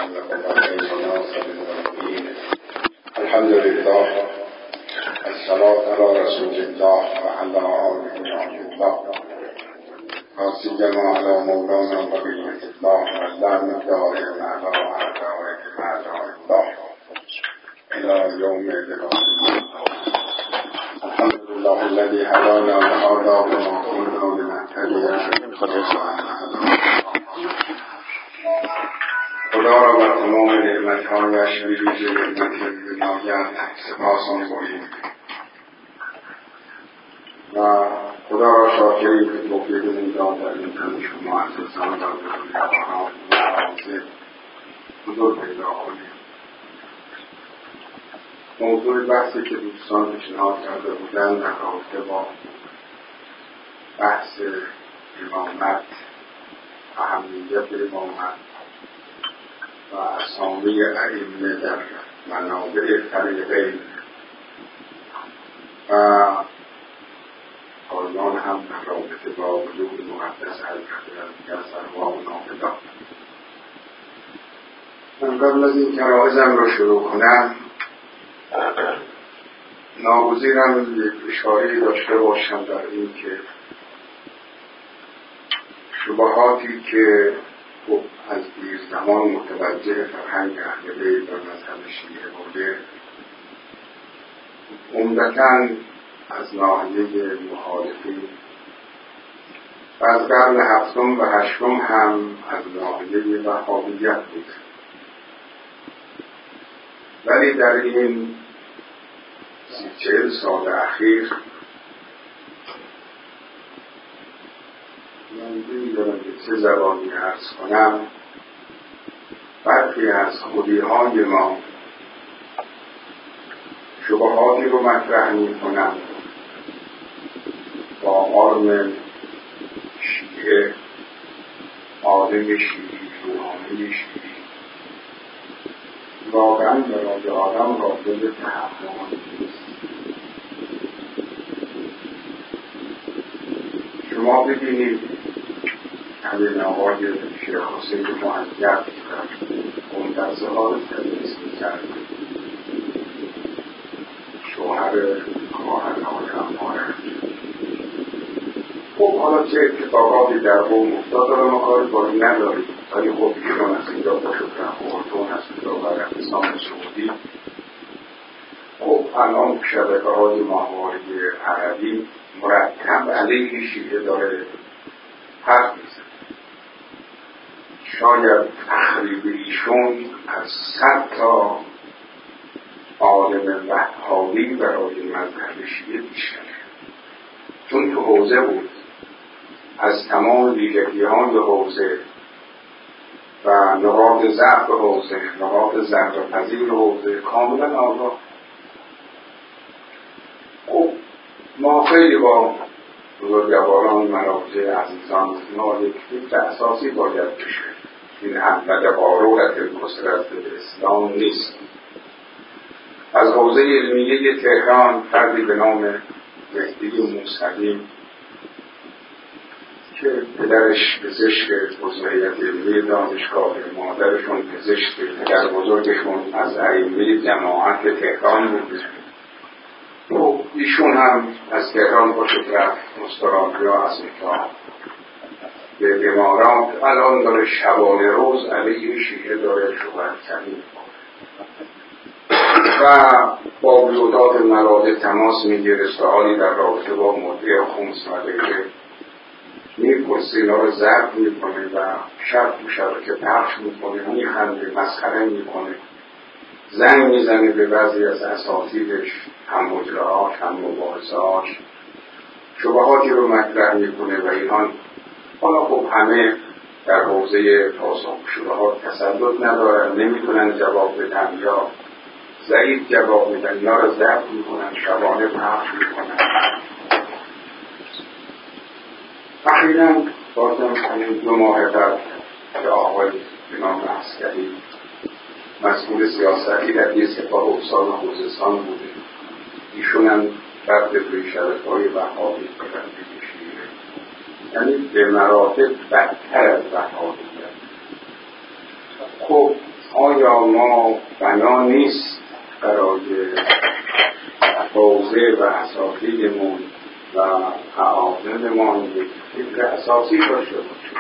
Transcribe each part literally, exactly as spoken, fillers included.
الحمد لله الصلاة على رسول الله وعلى آله الله وسيما على مولانا بقية الله واللعنة دائما على أعدائه أعداء الله إلى يوم القيامة. الحمد لله الذي هدانا لهذا وما كنا لنهتدي خدا را بر تمام نعمت‌هایش به ویژه نعمت عنایت سپاس می‌گوییم و خدا را شاکریم که توفیقمون داد در این تنش و مؤسسان را به روی آنها مواضع حضور پیدا کنیم. موضوع بحثی که دوستان پیشنهاد کرده بودند در رابطه با بحث امامت، اهمیت امامت و اسامی ائمه در منابع فریقین و پایان هم در رابطه با وجود مقدس حضرت یزدان و نافذات. من قبل از این که عرایزم را شروع کنم ناگزیرم یک اشاره‌ای داشته باشم در این که شبهاتی که خب از دیر زمان متوجه فرهنگ اهل بیت و مذهب شیعه بوده عمدتاً از ناحیه مخالفین و از قرن هفتم و هشتم هم از ناحیه وهابیت بوده، ولی در این سی چهل سال اخیر من نمی‌دانم که چه زبانی عرض کنم، برخی از خوبی‌های ما شبهاتی رو مطرح می‌کنم با آرم شیعه، آدم شیعی، روحانی شیعی، واقعاً برای آدم قابل تحمل نیست. شما ببینید همین آقای شیخ حسین مهیب اون در زهار تدریس می‌کرد، شوهر خواهرهای امارت. خب حالا چه اتفاقاتی در قوم افتاد رو ما کاری با این نداریم، ولی خب ایشون از اینجا با شکرم اردن از اینجا و عربستان سعودی خب الان شبکه‌های ماهواره عربی مرتب علیه شیعه داره حرف میزنه. شاید تخریب ایشون از صد تا عالم وهابی برای مذهب شیعه بیشتره، چون تو حوزه بود از تمام ویژگی‌های حوزه و نقاط ضعف حوزه، نقاط ضربه‌پذیر حوزه کاملا آگاه. خب ما خیلی با بزرگواران مراجع عزیزان ما یک فکر اساسی باید بشه، این احمد قارورت المسرت اسلام نیست. از حوزه علمیه تهران فردی به نام مهدی موسوی که پدرش پزشک عضویت علمی دانشگاه، مادرشون پزشک، پدر بزرگشون از ائمه جماعت تهران بود. و ایشون هم از تهران باشد رفت استرالیا، از اینجا به امارات، الان داره شبانه روز علیه شیعه داره شبهت کنی و با وجودات مراده تماس میگیره، سوالی در رابطه با مدعی خمس و غیره میپرسه، اینا رو ضرب میکنه و شب تو شبکه پخش میکنه، میخنده، مسخره میکنه، زنگ میزنه به بعضی از اساتیدش، هم مجراهاش هم مباحثهاش، شبهاتی رو مطرح میکنه و اینان حالا خب همه در حوزه پاسخ شبهات تسلط ندارن، نمیتونن جواب بدن یا ضعیف جواب میدن، اینا رو ضبط میکنن، شبانه پخش میکنن. اخیراً بازم همین دو ماه بعد که آقای امام عسکری مسئول سیاستی در یه سپاه استان خوزستان بوده، ایشون هم رفت روی شبکه‌های وهابی پرنده شیعه، یعنی به مراتب بدتر از وهابیت. خب آیا ما بنا نیست برای حوزه و اساتیدمون و اعاظممان یک فکر اساسی داشته باشیم؟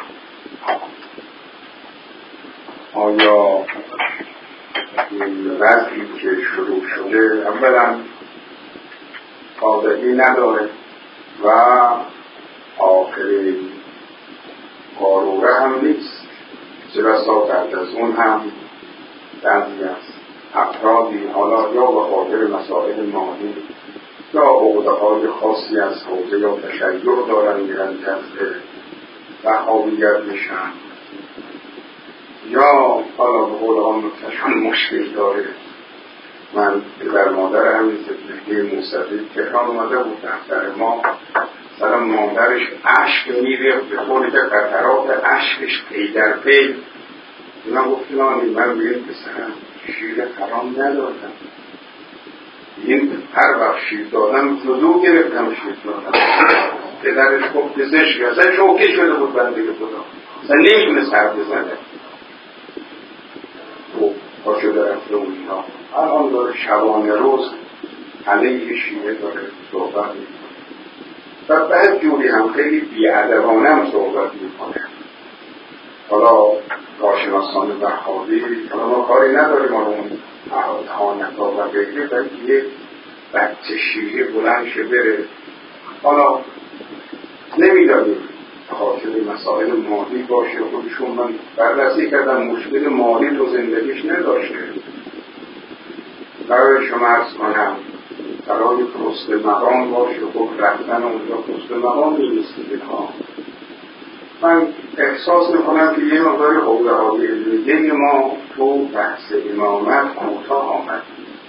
آیا این وضعی که شروع شده اولا تازگی نداره و آخر قاروره هم نیست؟ چه بسا بعد از اون هم بعضی از افرادی حالا یا به خاطر مسائل مالی یا عقده‌های خاصی از حوزه یا تشیع دارن میرن جذب وهابیت میشن، یا حالا به قول آن نکتهشون مشکل داره. من پدر مادر همین زندگی موسوی تهران اومده بودم، سر ما سر مادرش اشک میریخت به طوری که قطرات اشکش پی در پی. اینا گفتن آنی من به این پسرم شیر حرام ندادم، این هر وقت شیر دادم زدو گرفتم شیر دادم. پدرش گفت پزشک اصلا شوکه شده بود بنده خدا، اصلا نمیتونه سر بزنه. با شده رفته اون اینا الان داره شبانه روز علیه شیعه داره صحبت میکنه و بعد جوری هم خیلی بی‌ادبانه هم صحبت میکنه. حالا کارشناسان وهابی حالا ما کاری نداریم ما اون اهانت‌ها و غیره، ولی یک بچه شیعه بلند شه بره، حالا نمیدانیم خاطر مسائل مالی باشه. خودشون من بررسی کردم مشکل مالی تو زندگیش نداشته. برای شما عرض کنم برای پست مقام باشه، خب رفتن اونجا پست مقام نیست اینها. من احساس میکنم که یه مقدار حوزه های علمیه ما تو بحث امامت کوتاه آمد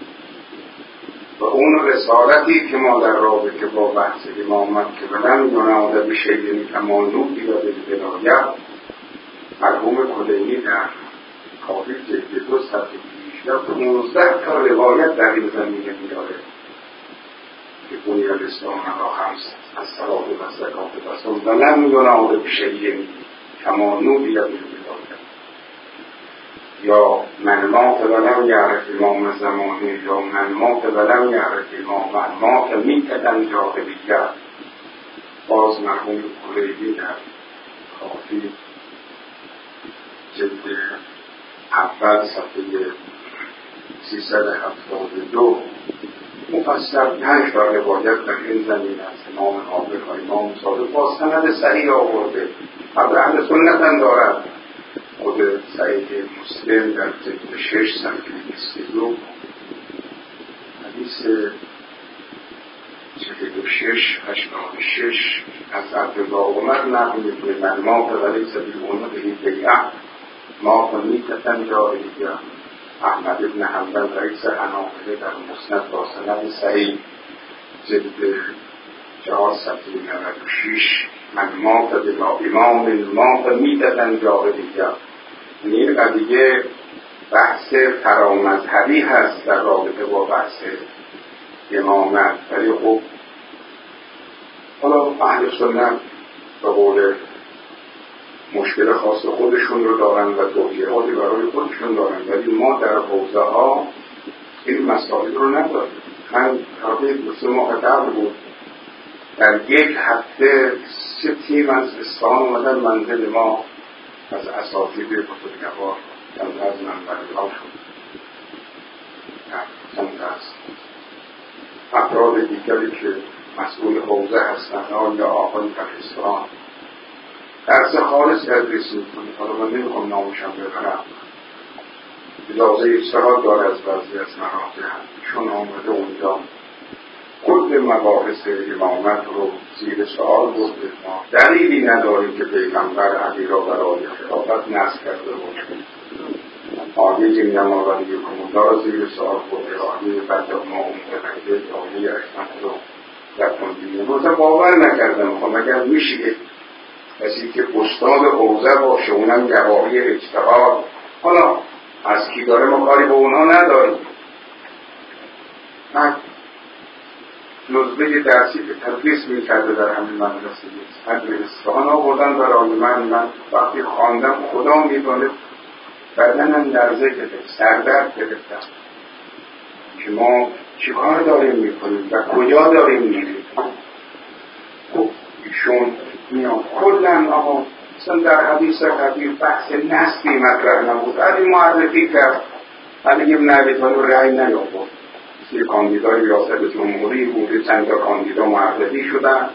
و اون رسالتی که ما در رابطه با بحث امامت که بدن یناده به شیء کمالوتی و به ولایت مرحوم کلینی در کافی جلد دو صفحه بیشتر پانزده تا روایت در این زمینه میاره که بنی الاسلام را خمس از صلات و زکات و صوم و لم یناده به شیء کمالوتی و به ولایت، یا من مات ولم یعرف امام زمانه، یا من مات ولم یعرف امام من مات میتدن جاهلیت. باز مرحوم کلیدی در کافی جلد اول صفحه سیصد و هفتاد و دو مفصل پنج تا روایت در این زمین است. امام عادل و امام صادق با سند صحیح آورده، از اهل سنت هم دارد. خود سعید مسلم در جلد شش صفحه بیست و دو حدیث چهل و شش هشتاد و شش از عبدالله عمر نقل میکنه من مات ولی سبیل اونو به بیعه ما فمیتتن جاهلیه. احمد ابن حنبل رئیس حنابله در مسند با سند صحیح جلد چهار صفحه نود و شش من مات بلا امام ما فمیتتن جاهلیه. این قضیه بحث فرامذهبی هست در رابطه با بحث امامت، ولی خب حالا اهل سنت به قول مشکل خاص خودشون رو دارن و توجیهاتی برای خودشون دارن، ولی ما در حوزه ها این مسائل رو نداریم. من حاضر دو سه ماه قبل بود در یک هفته سه تیم از اصفهان اومدن منزل ما از اساتید بزرگوار چند از منبری ها شد، چند از افراد دیگری که مسئول حوزه هستند یا آقای فرهستان درس خالص تدریس میکنه. حالا من نمیخوام نامشم ببرم، اجازه اجتهاد داره از بعضی از مراجع چون آمده اونجا خود مباحث امامت رو زیر سوال برده. ما دلیلی نداریم که پیغمبر علی را برای خلافت نصب کرده باشه. آیه انما ولیکم الله را زیر سوال برده، آیه بعد ما اونده آیه احمد رو رفتن دیگه روزه باور نکردم. خب اگر میشه کسی که استاد حوزه باشه اونم گواهی اجتهاد، حالا از کی داره ما کاری با اونا نداریم. من جزبه درسی که تدریس میکرده در همین مدرسه از اصفهان آوردن برای من. من وقتی خواندم خدا میدونه بدنم لرزه گرفت، سردرد گرفتم که ما چیکار داریم میکنیم و کجا داریم میریم. خب ایشون میان کلن آقا مثلا در حدیث قدیم بحث نسبی مطرح نبود، علی معرفی کرد، علی ابن ابی طالب رأی نیاورد، یه کاندیدای ریاست جمهوری بود، چند تا کاندیدا معرفی شدن،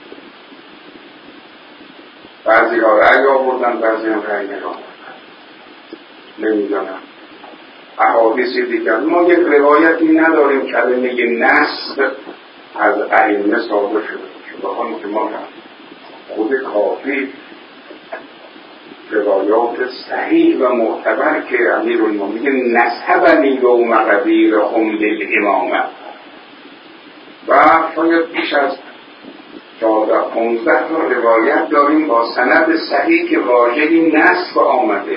بعضی ها رأی آوردن بعضی ها رأی نیاوردن، نمیدونم احادیثی دیگر. ما یک روایتی نداریم کلمه نسب از ائمه صادر شده، بخوام که ما خود کافی روایات صحیح و معتبر که امیرالمومنین نسبنی یوم غدیرهم بالامامه و شاید بیش از چهارده پانزده تا روایت داریم با سند صحیح که واژه نسب آمده.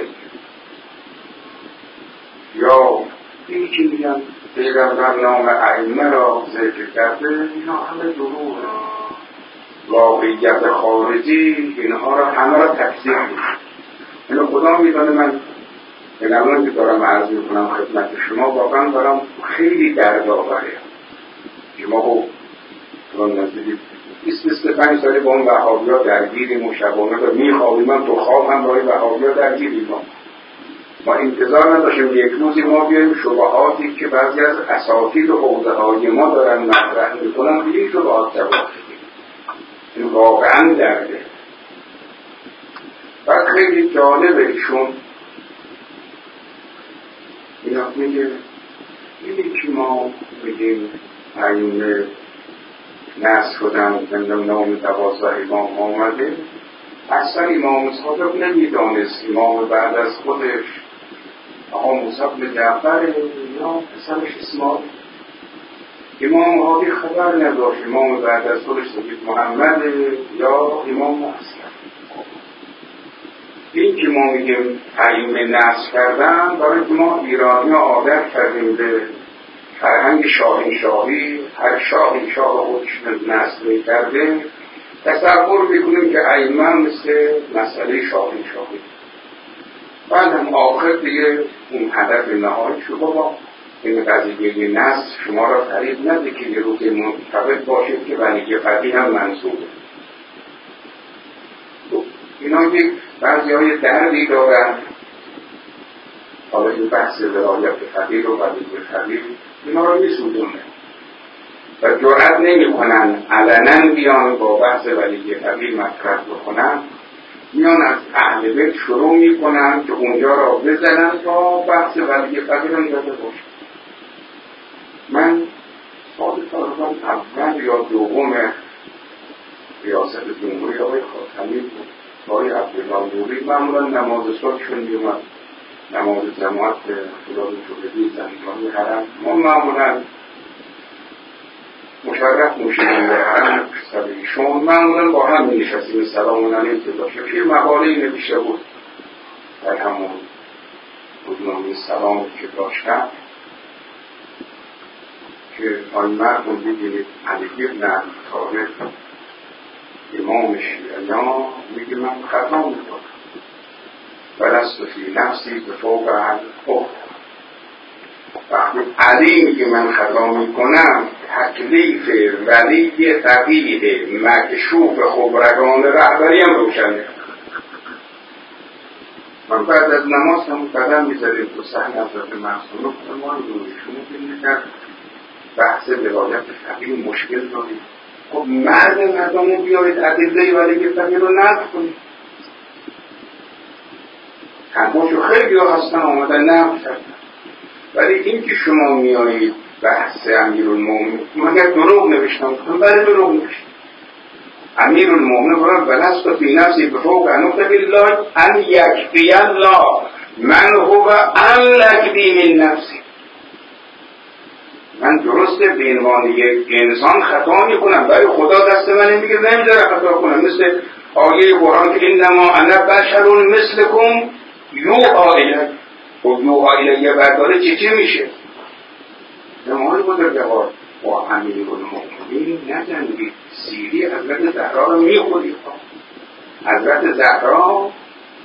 یا این که میگن پیغمبر نام ائمه را ذکر کرده، اینا همه دروغه، واقعیت خارجی اینها را همه را تکذیب میکنه. اینو خدا میدانه من به نوعی که دارم عرض میکنم خدمت شما واقعا برام خیلی دردآوره که ما با نزدیک بیست بیست و پنج ساله با اون وهابی‌ها درگیریم و شبانه رو میخوابیم، من تو خواب هم با این وهابی‌ها درگیریم. ما ما انتظار نداشتیم یک روزی ما بیاییم شبهاتی که بعضی از اساتید و حوزه‌های ما دارن مطرح میکنن به این شبهات جواب بدیم. این واقعا درده. و خیلی جالبه ایشون اینا میگه اینی که ما بگیم ائمه نسل شدن زندم نام دوازده امام آمده، اصلا امام صادق نمیدانست امام بعد از خودش آقا موسی بن جعفر یا پسرش اسماعیل. امام هادی خبر نداشت امام بعد از خودش سید محمد یا امام اصغر. این که ما میگیم ائمه نسل کردن برای اینکه ما ایرانی ها عادت کردیم به فرهنگ شاهنشاهی، هر شاهنشاه خودش نسل میکرده، تصور میکنیم که ائمه مثل مسئله شاهنشاهی. بعد هم آخر دیگه اون هدف نهایی شد بابا این قضیه نسل شما را فریب نده که یه روز منطبق باشید که ولی فقیه هم منصوبه. اینا یک بعضی های دردی دارن، حالا این بحث ولایت فقیه و ولی فقیه اینا را میسوزونه و جرأت نمی کنن علنا بیان با بحث ولی فقیه مطرح بکنن، میان از اهل بیت شروع می کنن که اونجا را بزنن تا بحث ولی فقیه را یاده باشن. من سال تقریبا اول یا دوم ریاست جمهوری آقای خاتمی بود، آقای عبدالله نوری معمولا نماز صبحشون میومد، نماز جماعت خلال جمهوری زنگانی حرم، ما معمولا مشرف موشیدیم به حرم سر ایشون، معمولا با هم می نشستیم سلام علیکم که داشته که مقاله‌ای نوشته بود در همون روزنامه سلام که داشتن که آن مردم بگیرید علی ابن ابی طالب امام شیعیان میگه من خطا میکنم ولست فی نفسی به فوق الخوف. وقتی علی میگه من خطا میکنم تکلیف ولی فقیه مکشوف خبرگان رهبری هم روشنه. من بعد از نماز هم قدم میذاریم تو صحن حضرت معصومه که ما رویشونه بینید در بحث ولایت فقیه مشکل داریم. خب مرد مردم بیارید ادله ولی فقیه رو نقل کنید. همونشو خیلی ها هستن آمدن نقل کردن، ولی این که شما میایید بحث امیرالمومنین مگر دروغ نوشتم کنم؟ برای دروغ نوشتم. امیرالمومنین برای بلست فی نفسی بفوق انوت بالله ان یکفی الله من هو املک بی من نفسی. من درسته به عنوان یک انسان خطا میکنم، برای خدا دست من میگه نمیذاره خطا کنم، مثل آیه قرآن که انما انا بشر مثلکم یوحی الی. خب یوحی الی برداره چی چی میشه؟ زمان بزرگوار با امیرالمومنین نجنگید، سیری حضرت زهرا رو میخورید. حضرت زهرا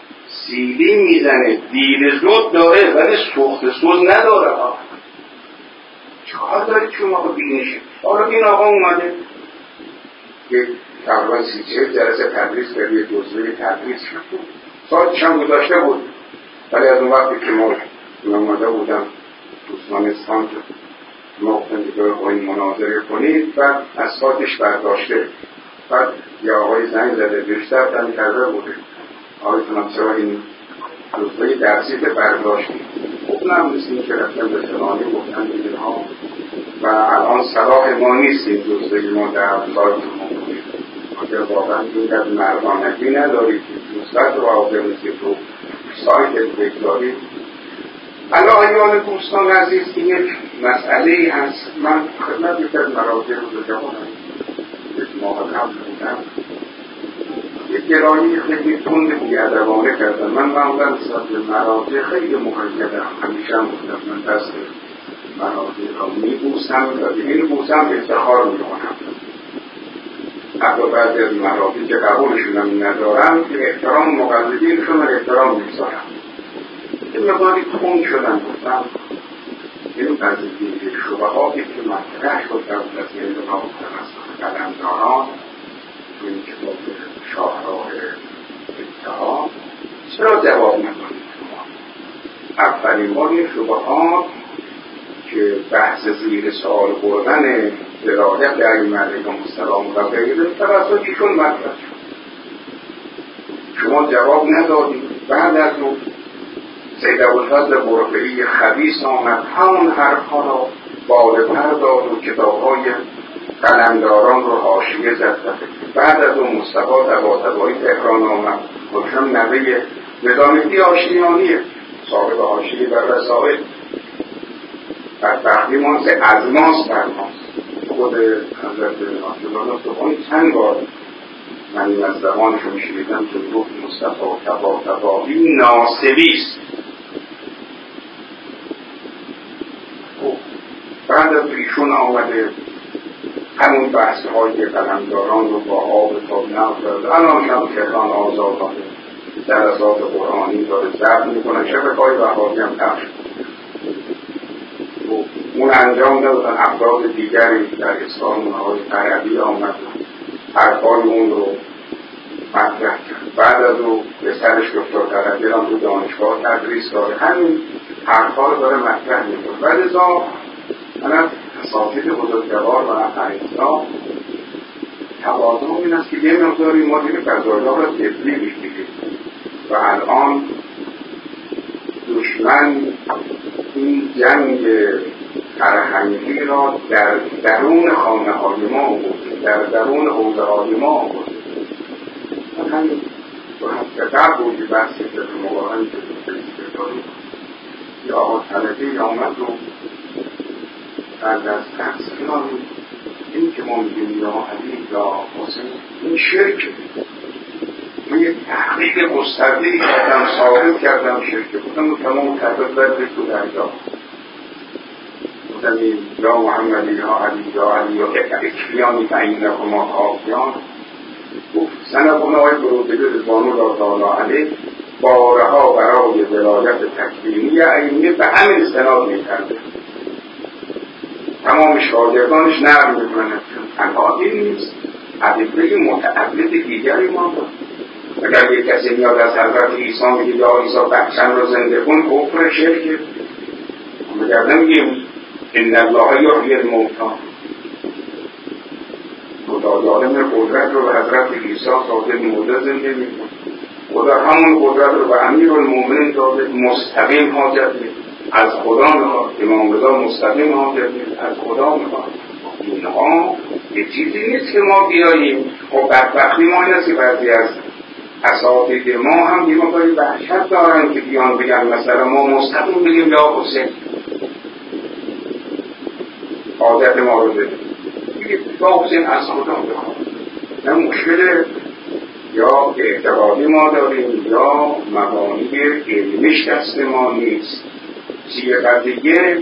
سیلی میزنه، دیر زود داره ولی سوخت سوز نداره ها. چهار دارید شما رو بینشه. حالا این آقا اومده یک تقریبا سی چه جلسه تدریس کرد، یک جزوه تدریس شد، ساعتش هم گذاشته بود. ولی از اون وقتی که ما اومده بودم دوستانستان که ما گفتن دیگه با این مناظره کنید، بعد از ساعتش برداشته. بعد یه آقای زنگ زده بیشتر تن کرده بوده آقای تونم چرا این جزوه درسی که برداشتی. خب نه مثل این که رفتن به فلانی گفتن دیگه ها و الان صلاح ما نیست این جزوه ما در سایتمون کنید. اگر واقعا این در مردانگی ندارید مثبت رو آقای مثل تو سایت بگذارید. علا ایان دوستان عزیز این یک مسئله هست. من خدمت یک از مراجع رو جوانم یک ماه قبل بودم، یک گرایی خیلی تند بی‌ادبانه کردن. من معمولا نسبت به مراجع خیلی مقیدم، همیشه هم بودم من دست مراجع را میبوسم و به این بوسم افتخار میکنم. حتی بعضی از مراجع که قبولشون هم ندارم که احترام مقلدینشون رو احترام میگذارم. این مقداری تند شدن گفتم این قضیه شبهاتی که مطرح شد در وزیر نام قلمداران تو این کتاب شاهراه اتحاد چرا جواب نکنید شما؟ اولین بار این شبهات که بحث زیر سوال بردن ولایت ائمه علیهم السلام و غیره توسط ایشون مطرح شد. شما جواب ندادید. بعد از اون سید ابوالفضل برقعی خبیث آمد همون حرفها را باده پر داد و کتاب‌های قلمداران رو حاشیه زد. بعد از اون مصطفی طباطبایی تهران آمد، خودشم نوه نظامی آشتیانیه، صاحب حاشیه بر رسائل. بدبختی مانس از ماست بر ماست. خود حضرت آشتیانیان سبحانی چند بار من این از زبانشون شنیدم که گفت مصطفی طباطبایی ناصبیست. بعد از ایشون آمده همون بحث های قلمداران رو با آب تا نفت الان هم تهران آزادانه در اساس قرآنی داره ضبط میکنه. شبکه‌های وهابی هم پخش اون انجام دادن. افراد دیگری در اسلام اونهای عربی آمد حرفای اون رو مطرح کرد. بعد از اون به سرش دکتر طرفی هم تو دانشگاه تدریس داره، همین حرفا رو داره مطرح میکنه. بعد از من از اساتید بزرگوار و افغانستان تواضع این است که یه مقداری ما دیگه فضایلا را جدی میگیریم و الان دشمن این جنگ فرهنگی را در درون خانه های ما آورده، در درون حوزه های ما آورده. من همین دو هفته قبل بودی بحثی که به مقارنه که دوسته داریم یا آقا طلبی آمد رو بعد از تحصیلان این که ما میگیم یا علی یا حسین این شرک. من یک تحقیق گسترده‌ای کردم، ثابت کردم شرک بودم و تمام تحقیق برده تو درجا بودم این یا محمدی یا علی یا علی یا اکفیانی تعیین نکما کافیان گفت سنبونه های برودگی رضوان الله تعالی علیه بارها برای ولایت تکوینی ائمه به همین استناد می‌کرده. تمام شاگردانش نقل میکنن تنها این نیست، ادله متعدد دیگری ما دارد. اگر یک کسی میاد از حضرت عیسی میگه یا عیسی بخشن رو زنده کن کفر شرکه. مگر نمیگیم ان الله یحیی الموتی، خدا عالم قدرت رو به حضرت عیسی صاحب موعظه زنده میکنه. خدا همون قدرت رو به امیرالمومنین داده، مستقیم حاجت میکنه از خدا میخواد. امام رضا مستقیم حاضر از خدا میخواد. اینها یه چیزی نیست که ما بیاییم. خب بدبختی ما این است که بعضی از اساتید ما هم یه مقداری وحشت دارن که بیان بگن مثلا ما مستقیم بگیم یا حسین عادت ما رو بده یا حسین از خدا بخواد. نه مشکل یا اعتقادی ما داریم یا مبانی علمیش دست ما نیست. چیه قضیه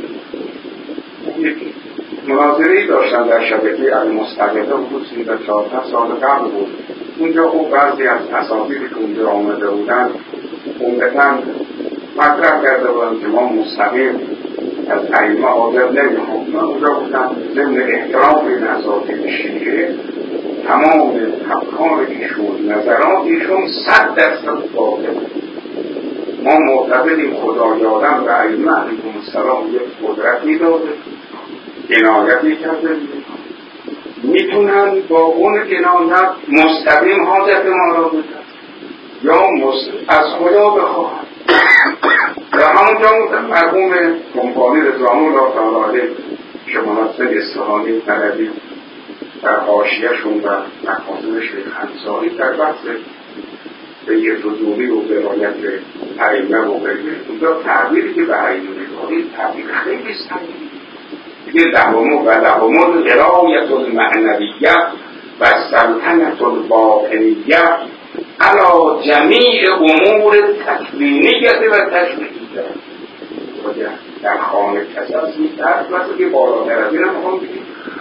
مناظره‌ای داشتن در شبکه المستقله حدود سی و چهارده سال قبل بود. اونجا خوب بعضی از اساتیدی که اونجا آمده بودن عمدتاً مطرح کرده بودم که ما مستقیم از ائمه حاضر نمیخوام. من اونجا بودم ضمن احترام به اساتید شیعه تمام افکار ایشون، نظرات ایشون صد درصد باطل. ما معتقدیم خدای آدم و ائمه علیهم السلام یک قدرتی داده، عنایتی کرده، میتونن با اون عنایت مستقیم حاجت ما را بدن یا از خدا بخواهد. و همونجا مرحوم کمپانی رضوان الله تعالی علیه شمالت اصفهانی طلبی در حاشیه‌شون و مقاصد شیخ انصاری در بحث سید رضوی و ولایت ائمه و غیره، اونجا تعبیری که به ائمه می‌کنید تعبیر خیلی سنگینه. دیگه دهم و دهم الولایت المعنویه و سلطنت الباطنیه علی جمیع امور تکوینیه و تشریعیه. در خانه کساسی درد واسه که بالاتر از این هم خواهم بگیم.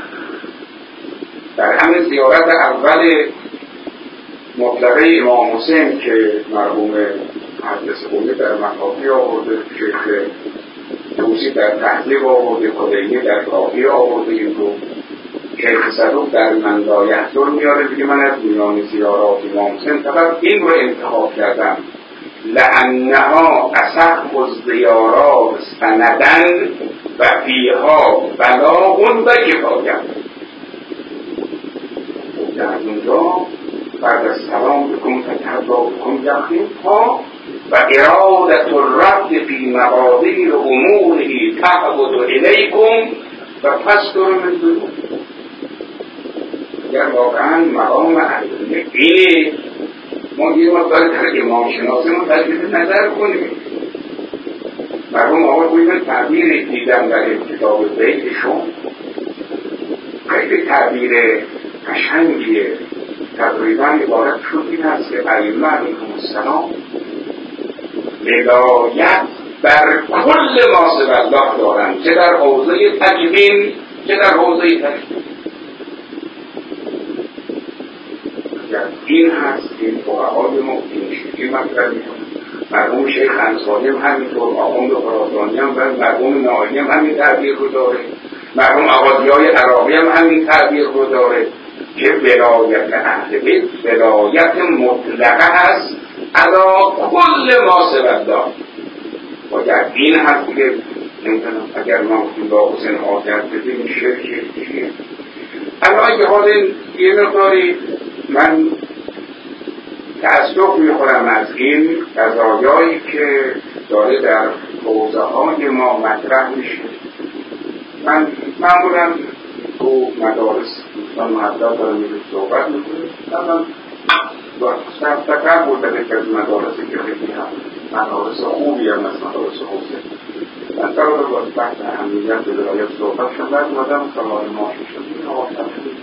در همین زیارت اول مطلقه امام حسین که مرحوم مهندس قومی در مکافی آورده، شیخ توسی در تحلیق آورده، کلینی در کافی آورده، این رو شیخ صدوق در منزایحتون میاره. دیگه من از میان زیارات امام حسین فقط این رو انتخاب کردم لانها اصح الزیارات سندن و فیها بلاغ و کفایت. در اونجا بعد از سلام بکن فتحضا بکن یقین ها و ارادت الرد فی مقادیر اموری تعبد الیکم و پس دور من دور. اگر واقعا مقام ائمه اینه، ما یه مقدار در امام شناسی ما تجدید نظر کنیم. مرحوم آقای بویمن تعبیر دیدم در کتاب بیتشون، خیلی تعبیر قشنگیه. تقریبا عبارت شد این هست که ائمه علیهم السلام ولایت بر کل ما سوی الله دارن، چه در حوزه تکوین چه در حوزه تشریع. این هست این فقهای ما این شکلی مطرح میکنن. مرحوم شیخ انصاری هم همینطور، آخوند خراسانی هم و مرحوم ناینی هم همین تعبیر رو داره، مرحوم آغازیای عراقی هم همین تعبیر رو داره که ولایت اهل بیت ولایت مطلقه هست علی کل ما سوی الله. باید این هست که نمیدونم اگر ما گفتیم با حسین حاجت بدیم شرک چیه. الان که حال یه مقداری من تأسف میخورم از این قضایایی که داره در حوزه های ما مطرح میشه. من معمولا تو مدارس دوستان محضر دارم میره صحبت میکنه. من سفتر بودم که از مدارسی که خیلی هم مدارس خوبی هم از مدارس حسین. من قرار باید بحث اهمیت به ولایت صحبت شد. بعد اومدم سوال ماشی شد این آقا شد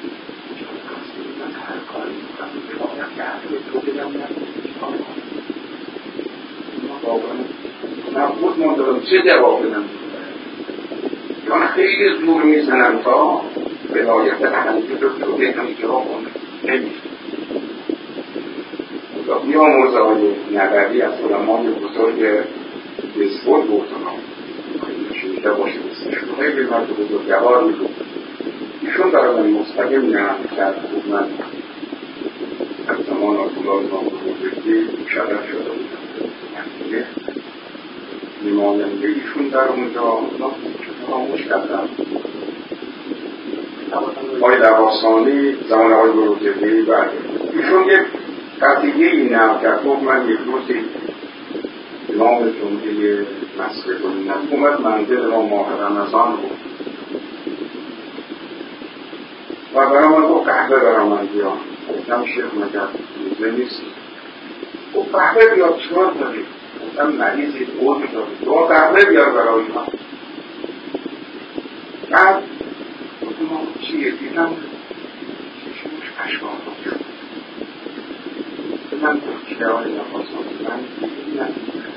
هر کاری میکنم باید که اهل تو بگم نه نبود من دارم چه جواب بدم. چون خیلی زور میزنم تا ولایت اهلی رو تو بگم جواب کنم نمیشه. بیا مرزه های نبوی از علمان بزرگ بسپول بود شمیده باشه بسیش خیلی مرد بزرگ جوار میگو ایشون برای من مستقیم نرم کرد. خوب من از زمان آتولاد ما بزرگی شرف شده بودم نماینده ایشون در اونجا خاموش کردم. آقای لباسانی زمان آقای بروجردی و ایشون یک قضیه این نم کرد. گفت من یک روزی امام جمعه مسجد النبی اومد منزل ما ماه رمضان بود و برای من گفت قهوه برای من بیان. گفتم شیخ مگر روزه نیست. گفت قهوه بیار چیکار داری؟ گفتم مریضی قولی داری تو قهوه بیار برای من. بعد گفتم چیه دیدم چشمش اشکار بود. من گفت که آقای نخواستم من دیدم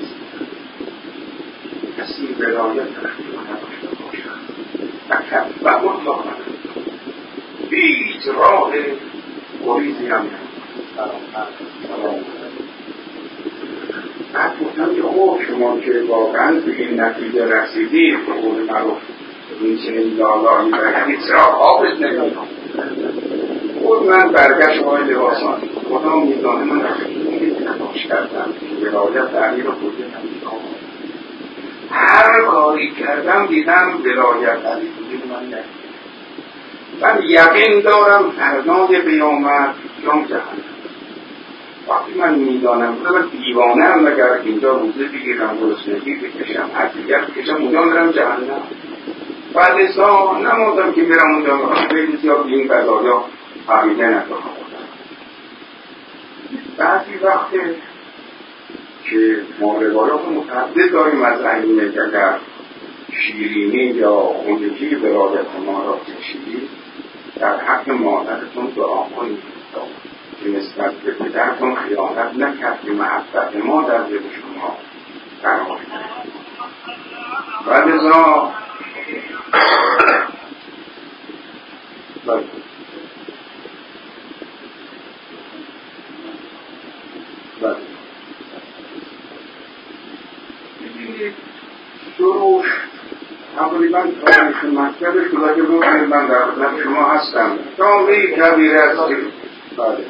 کسی ولایت تشکیل نداشته باشد و کف و مطلق هیچ راه گریزی هم سلام سلام بعد گفتم که خب شما که واقعا به این نتیجه رسیدید به قول معروف این چنین لالایی برگردید چرا آبش نگید. خود من برگشت های لباسان خدا میدانه من خیلی تلاش کردم که ولایت علی رو بوده نمیدانم. هر کاری کردم دیدم ولایت علی بوده من نگید. من یقین دارم فردای قیامت جام جهنم. وقتی من میدانم من دیوانه هم اگر اینجا روزه بگیرم گرسنگی بکشم اذیت بکشم اونجا میرم جهنم. بعد ازا نموندم که میرم اونجا خیلی زیاد این قضایا عقیده ندارم. بعضی وقته که ما روایات متعدد داریم از ائمه که اگر شیرینی یا خونگی ولایت ما را کشیدید در حق مادرتون دعا کنید که نسبت به پدرتون خیانت نکرد که محبت ما در دل شما قرار گرفت. و لذا ببینید سروش تقریبا تاریخ مکتبش بوده که روز من در خدمت شما هستم جامعه کبیره هستی. بله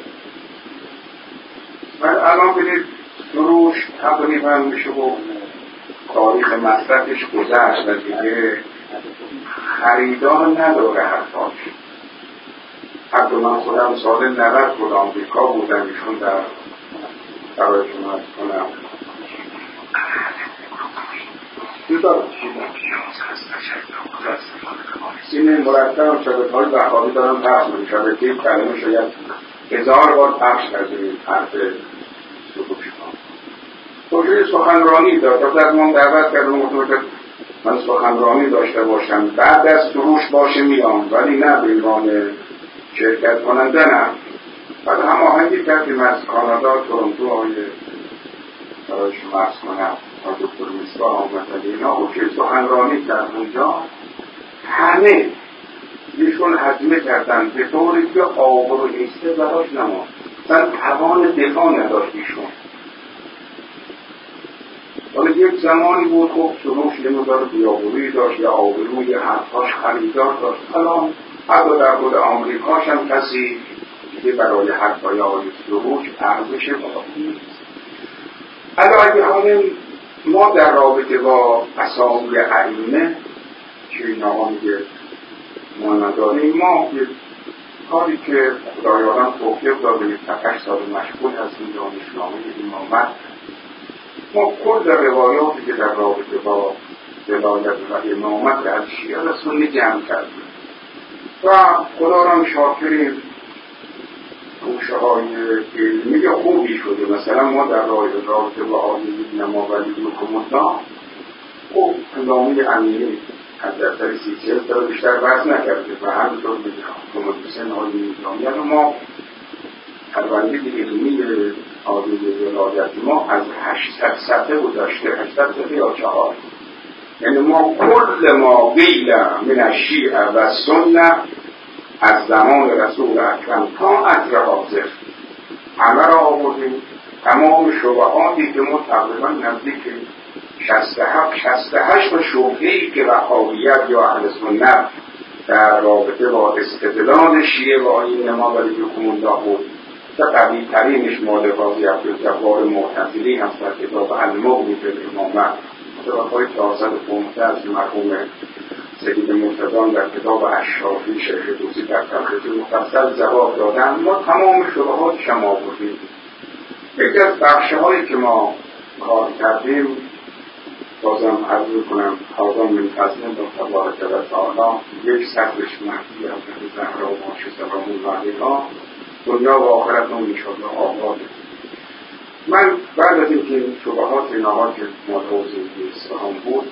من الان ببینید سروش تقریبا میشه گفت تاریخ مصرفش گذشت و دیگه خریدار نداره حرفاش. حتی من خودم سال نود بود آمریکا بودم ایشون در برای شما هست کنم این مرتب شبکه‌های وهابی دارم پخش می‌کنم. شبکه کلمه شاید هزار بار پخش کرده این حرف سروش توجه سخنرانی داشت. از من دعوت کردم گفتم من سخنرانی داشته باشم بعد از سروش باشه میام ولی نه به عنوان شرکت کننده نه. بعد هماهنگی کردیم از کانادا تورنتو های برای شما عرض کنم تا دکتر مصباح آمدن اینا و که سخنرانی کرد اونجا همه ایشون هضمه کردن به طوری که آبرو ایسته براش نماد مثلا توان دفاع نداشت ایشون. حالا یک زمانی بود خب سروش یه مدار بیابرویی داشت یا آبروی حرفاش خریدار داشت. الان حتی در خود آمریکاش هم کسی دیگه برای حرفای آقای سروش ارزش واقعی نیست. الان اگه حالا ما در رابطه با اسامی ائمه که این آقا میگه ما نداریم، ما یه کاری که خدایاران توفیق داده یک تفش سال مشغول هستیم دانشنامه امامت. ما کل روایاتی که در رابطه با ولایت و امامت از شیعه و سنی جمع کردیم و خدا را شاکریم کوشه های علمی خوبی شده. مثلا ما در رابطه با آیه نما ولی حکومتنا خوب اندامی امینی از دفتر سی چهل تا بیشتر بحث نکرده و همینطور به حکومت حسین آیه نظامی. یعنی ما پرونده علمی آیه ولایت ما از هشتصد صفحه گذاشته، هشتصد صفحه یا چهار. یعنی ما کل ما قیل من الشیعه و سنه از زمان رسول اکرم تا عصر حاضر همه را آوردیم. تمام شبهاتی که ما تقریبا نزدیک شصت و هفت شصت و هشت شبهه‌ای که وهابیت یا اهل سنت در رابطه با استدلال شیعه و آیین ما ولی حکومت‌الله بود که قوی ترینش مال قاضی عبدالجبار معتزلی هست در کتاب المغنی فی الامامه صفحه چهارصد و پانزده از مرحوم سید مرتضی در کتاب اشرافی شیخ طوسی در تلخیص مفصل جواب دادن. ما تمام شبهات شما بودیم. یکی از بخشهایی که ما کار کردیم بازم عرض میکنم حاضر من فضل با تبارک و تعالی یک سطرش مهدی حضرت زهرا و ماشه سلام الله علیها دنیا و آخرتون انشاءالله آباده. من بعد از اینکه شبهات اینها که ما توضیح اصفهان بود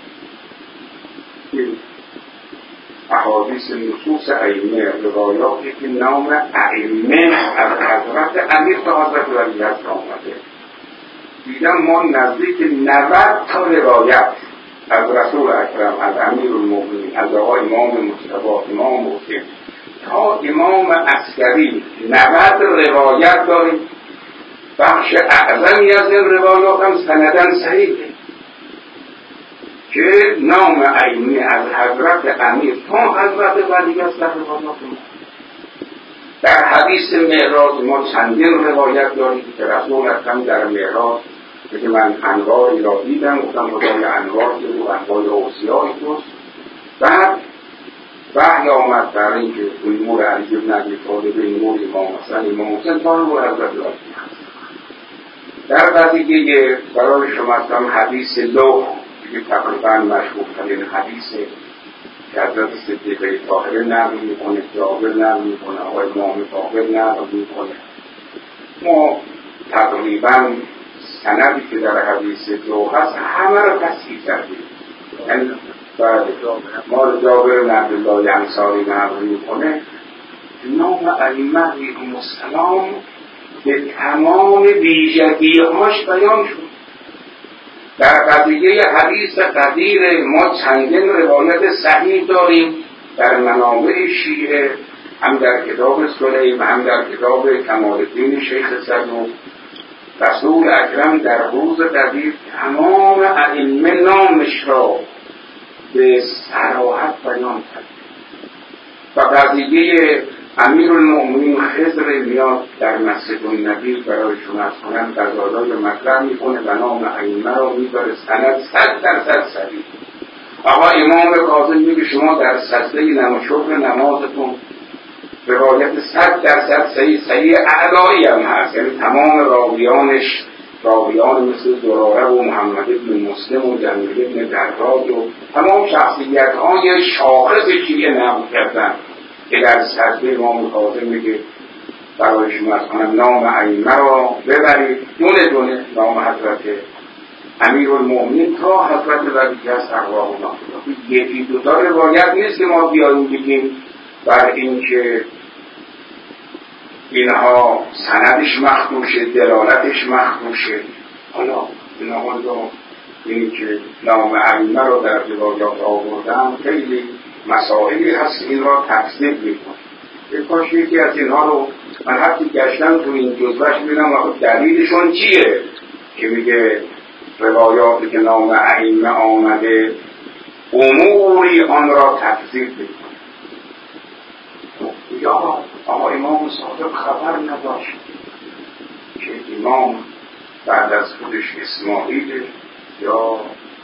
این احادیث نصوص ائمه روایاتی که نام ائمه از حضرت امیر تا حضرت ولی هست آمده دیدم ما نزدیک نود تا روایت از رسول اکرم، از امیر المؤمنین، از آقای امام مصطفی، امام حسین تا امام عسکری نود روایت داریم بخش اعظمی از این روایات هم سندن صحیحه که نام عینی از حضرت امیر تا حضرت ولی است در روایات ما. در حدیث معراج ما چندین روایت داریم که رسول اکرم در معراج که من انواری را دیدم، گفتم خدای انوار که رو انوار اوصیای توست. بعد وحی آمد در این که این نور علی بن ابی طالب، این نور امام حسن، امام حسین تا نور حضرت علی هست. در قضیه برای شما هم حدیث لوح که تقریبا مشهور ترین حدیث که حضرت صدیقه طاهره نقل میکنه، جابر نقل میکنه، آقای امام باقر نقل میکنه. ما تقریبا سندی که در حدیث لوح هست همه را تصحیح کردیم. یعنی ما جابر بن عبدالله انصاری نقل میکنه نام ائمه علیهم السلام به تمام ویژگی‌هاش بیان شد. در قضیه حدیث قدیر ما چندین روایت صحیح داریم در منابع شیعه، هم در کتاب سلیم، هم در کتاب کمال الدین شیخ صدوق. رسول اکرم در روز قدیر تمام ائمه نامش را به صراحت بیان کرد. و قضیه امیر المؤمنین خضر میاد در مسجد النبی برای شما از کنن غزالای مطرح میکنه و نام ائمه را میبره سند صد درصد صحیح. آقا امام کاظم میگه شما در سجده نماز نمازتون روایت صد درصد صحیح صحیح اعلایی هم هست، یعنی تمام راویانش راویان مثل زراره و محمد بن مسلم و جمیل بن دراج و تمام شخصیت های شاخص شیعه نقل کردن که در سجده امام کاظم میگه برای شما از کنم نام ائمه را ببرید دونه دونه، نام حضرت امیر المؤمنین تا حضرت ولی است ارواح الله. یکی دوتا روایت نیست که ما بیاییم بگیم بر این که اینها سندش مخدوشه، دلالتش مخدوشه. حالا اینها اینی که نام ائمه را در روایات آوردن خیلی مسائلی هست، این را تکذیب میکنه. یک کاش یکی از اینها رو من حتی گشتم تو این جزوهش ببینم و دلیلشون چیه که میگه روایاتی که نام ائمه آمده اموری آن را تکذیب میکنه. یا آقا امام صادق خبر نداشت که امام بعد از خودش اسماعیل یا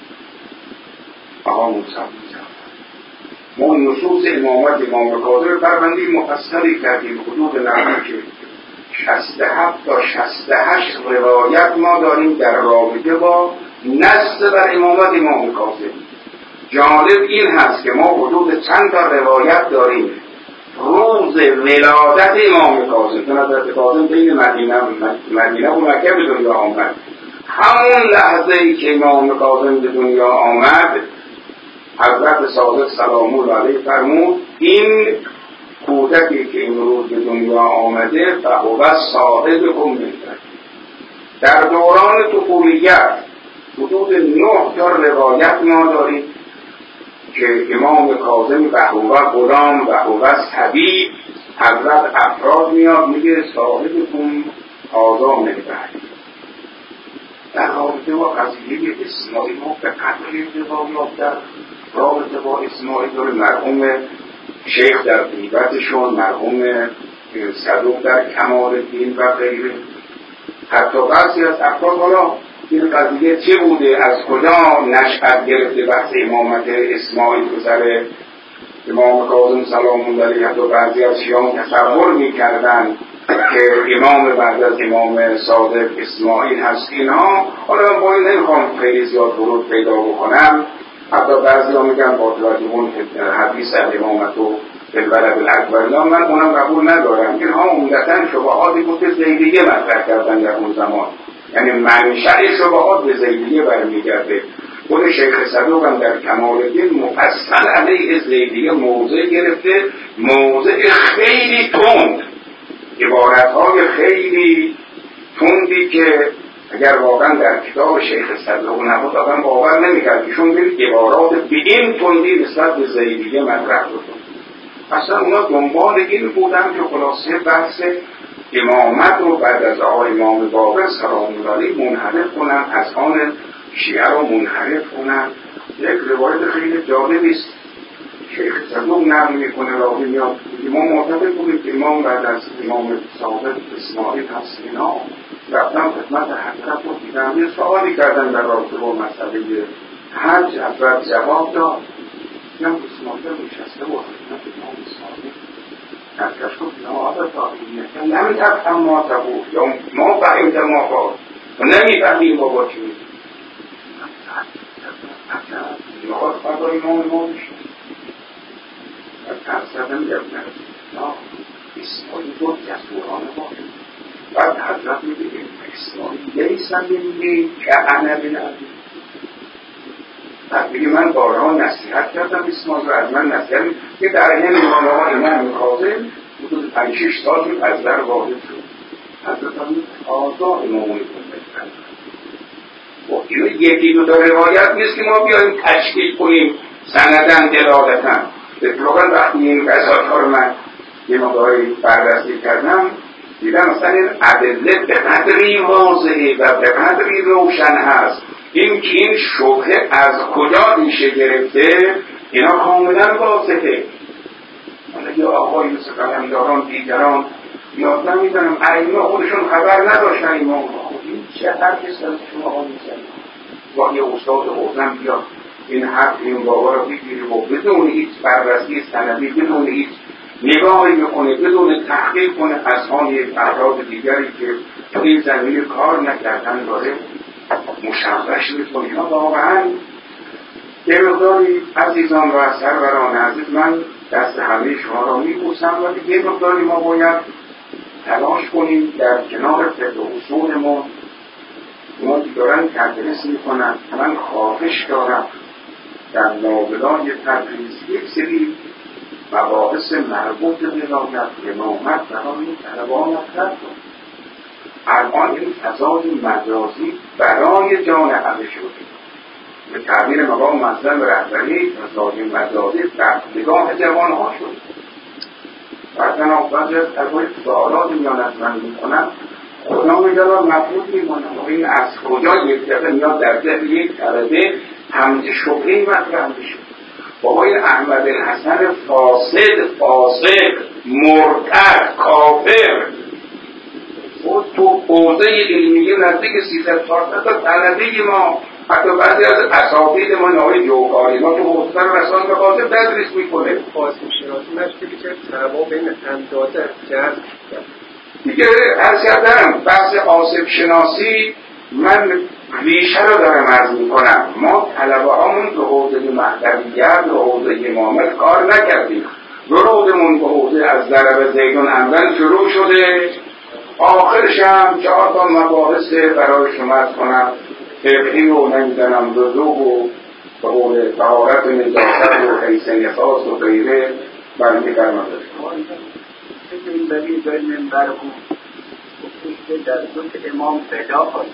آقا موسی زد. ما نصوص امامت امام کاظم پروندی مفصلی کردیم، حدود نزدیک شصت و هفت تا شصت و هشت روایت ما داریم در رابطه با نص بر امامت امام کاظم. جالب این هست که ما حدود چند تا روایت داریم روز ولادت امام کاظم، چون حضرت کاظم بین مدینه مدینه و مکه به دنیا آمد. همون لحظه ای که امام کاظم به دنیا آمد حضرت صادق سلام الله علیه فرمود این کودکی که امروز به دنیا آمده فهو صاحبکم می‌باشد. در دوران طفولیت حدود نه تا روایت ما داریم که امام کاظم و هو غلام و هو صبی حضرت افراد میاد میگه صاحبکم آزام می‌باشد. در رابطه با قضیه اسماعیل ما به قدری روایات در رابطه با اسماعیل داره، مرحوم شیخ در غیبتشون، مرحوم صدوق در کمال الدین و غیره. حتی بعضی از افراد حالا این قضیه چه بوده، از کجا نشأت گرفته بحث امامت اسماعیل پسر امام کاظم سلام الله علیه، حتی بعضی از شیعان تصور می‌کردن که امام بعد از امام صادق اسماعیل هست. اینها حالا با این نمیخوام خیلی زیاد ورود پیدا بکنم، حتی بعضی ها میگن با توجه اون حدیث امامت و الولد الاکبر، من اونم قبول ندارم. اینها عمدتاً شبهاتی بود که زیدیه مطرح کردن در اون زمان، یعنی منشأ شبهات به زیدیه برمیگرده. خود شیخ صدوق هم در کمال الدین مفصل علیه زیدیه موضع گرفته، موضع خیلی تند، عبارتهای خیلی تندی که اگر واقعا در کتاب شیخ صدوق نبود آدم باور نمی‌کرد ایشون به عبارات به این تندی نسبت به زیدیه مطرح بود. اصلا اونا دنبال این بودن که خلاصه بحث امامت رو بعد از آقای امام باقر سلام الله علیه منحرف کنن، از آن شیعه رو منحرف کنن. یک روایت خیلی جالبی است شیخ صدوق نقل میکنه، راوی میاد ما معتقد بودیم که امام بعد از امام صادق اسماعیل هست. اینا رفتن خدمت حضرت رو دیدن، یه سوالی کردن در رابطه با مسئله حج. حضرت جواب داد یا اسماعیل نشسته بود خدمت امام صادق، از کشف اینا آدر تاقیمیت نمیتفهم ما تبود یا ما فهمت ما خواهد و نمیتفهمیم بابا چی میدیم نهاد فردا امام ما میشه و ترسدن یبنه نا اسماعیل بود که از دورانه باشه. بعد حضرت میگه اسماعیل لیسن میگه که انا بنابی. بعد میگه من بارها نصیحت کردم اسماعیل رو، از من نصیحت که در این امام آقا امام کاظم حدود پنج شش سال بود از در واحد شد. حضرت هم آزا امامونی کنده کرد. و اینو یکی دو تا روایت نیست که ما بیاییم تشکیل کنیم سندن دلالتن. اطلاقا وقتی این قصات ها رو من یه مقداری بررسی کردم دیدم مثلا این ادله به قدری واضحه و به قدری روشن هست. این که این شبهه از کجا ریشه گرفته اینا کاملا واضحه. حالا یه آقای مثل قلمداران دیگران یاد نمیدونم ائمه خودشون خبر نداشتن ایمان خود این چه حرفی است که شما ها میزنید و یه استاد حوزن بیاد این حرف این بابا رو بگیری و بدون هیچ بررسی سندی، بدون هیچ نگاهی بکنه، بدون تحقیق کنه از آن یک افراد دیگری که تو این زمینه کار نکردن داره مشوش میکنه. اینا واقعا یه مقداری عزیزان و سروران عزیز من دست همه شما را میبوسم و یه مقداری ما باید تلاش کنیم در کنار فقه و اصولمون ما که دارن تدریس میکنن. من خواهش دارم در لابلای تدریس یک سری مباحث مربوط به ولایت امامت برای طلبان مطرح کنیم. الان این فضای مجازی برای جان همه شده. به تعبیر مقام مظلم رهبری فضای مجازی در نگاه جوان ها شد. بعدن آفاز از باید سوالات میان از من میکنم خدا میدارم مفهود میمانم و این از کجا یک دفعه میاد در ذهن یک طلبه همچه شبهی مطرح میشه. بابا این احمد الحسن فاسد فاسق مرتد کافر و تو حوزه علمیه نزدیک سیصد چهارصد تا طلبه ما، حتی بعضی از اساتید ما نهای جوکاری ما تو حوزه رسان به قاسم تدریس میکنه. قاسم شناسی مشکلی که طلبا بین اندازه جذب دیگه عرض کردم بحث قاسم شناسی من ریشه رو دارم عرض میکنم. ما طلبه هامون به حوزه مهدویت به حوزه امامت کار نکردیم. ورودمون به حوزه از ضرب زیدون اندن شروع شده، آخرش هم چهار تا مباحث برای شما از کنم فقهی و نمیدنم رزوق و به قول طهارت و نجاست و حیث نفاس و غیره برمی فرمانده. این بری در منبر بود که در دوت امام فدا حاصل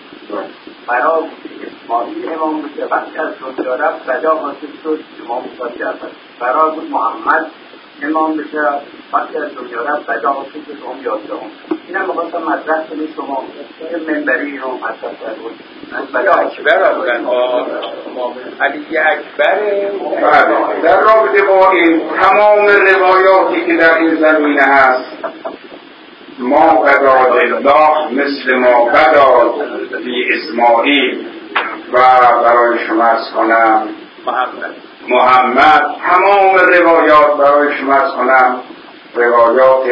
برای اسماعیل امام بشه وقتی از دنیا رفت فدا حاصل شد امام صادق اول. برای بود محمد امام بشه وقتی از دنیا رفت فدا حاصل شد امام یازدهم. این هم مقاسم مطرح کنید شما منبری رو مطرح کنید. علی اکبر بودن علی اکبر در رابطه با این تمام روایاتی که در این زمینه هست ما قداد الله مثل ما قداد فی اسماعیل و برای شما از کنم محمد محمد تمام روایات برای شما از کنم روایات